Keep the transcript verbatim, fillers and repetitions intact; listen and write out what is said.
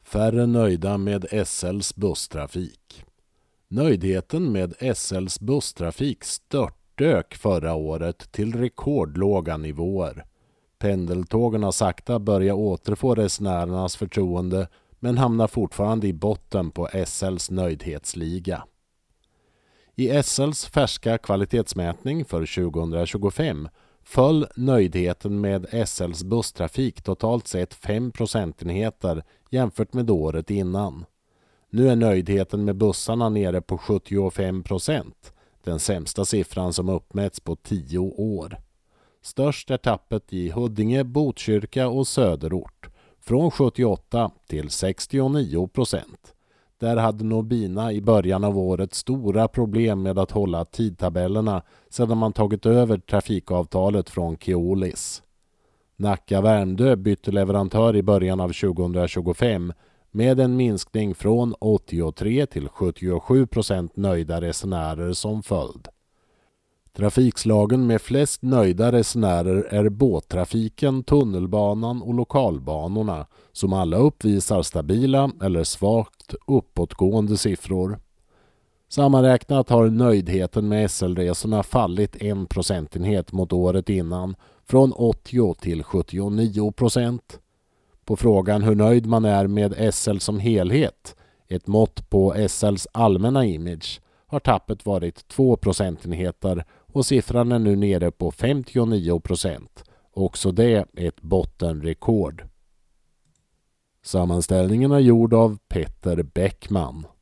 Färre nöjda med S L:s busstrafik. Nöjdheten med S L:s busstrafik störtdök förra året till rekordlåga nivåer. Pendeltågen har sakta börjat återfå resenärernas förtroende men hamnar fortfarande i botten på S L:s nöjdhetsliga. I S L:s färska kvalitetsmätning för tjugohundratjugofem föll nöjdheten med S L:s busstrafik totalt sett fem procentenheter jämfört med året innan. Nu är nöjdheten med bussarna nere på sjuttiofem procent, den sämsta siffran som uppmätts på tio år. Störst är tappet i Huddinge, Botkyrka och Söderort, från sjuttioåtta till sextionio procent. Där hade Nobina i början av året stora problem med att hålla tidtabellerna sedan man tagit över trafikavtalet från Keolis. Nacka-Värmdö bytte leverantör i början av tjugohundratjugofem med en minskning från åttiotre till sjuttiosju procent nöjda resenärer som följd. Trafikslagen med flest nöjda resenärer är båttrafiken, tunnelbanan och lokalbanorna som alla uppvisar stabila eller svagt uppåtgående siffror. Sammanräknat har nöjdheten med S L-resorna fallit en procentenhet mot året innan, från åttio till sjuttionio procent. På frågan hur nöjd man är med S L som helhet, ett mått på S L:s allmänna image, har tappet varit två procentenheter och siffran är nu nere på femtionio procent. Också det ett bottenrekord. Sammanställningen är gjord av Petter Bäckman.